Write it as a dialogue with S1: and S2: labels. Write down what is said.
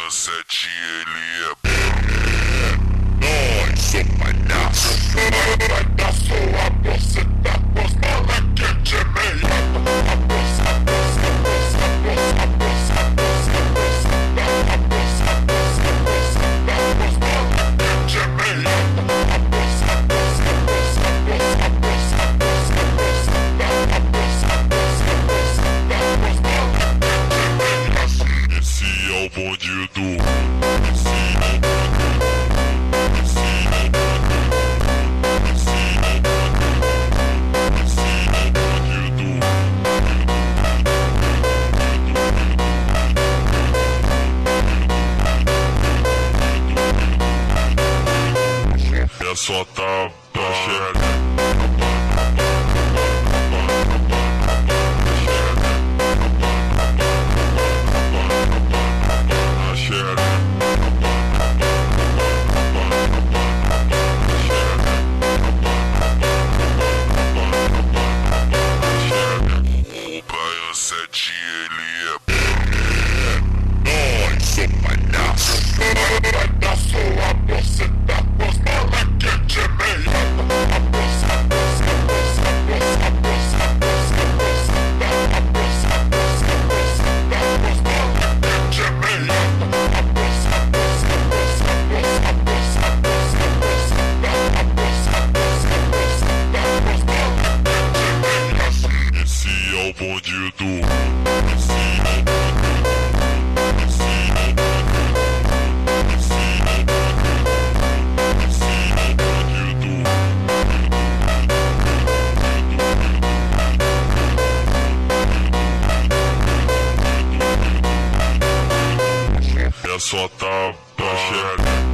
S1: Sete, ele é nós, o palhaço. Palhaço, a buceta, os moleque de meia. Esse é o bonde do é só tá chega. Sete, ele é nós, o palhaço. Palhaço, a buceta, os moleque de meia. Esse é o bonde do é só tá chega.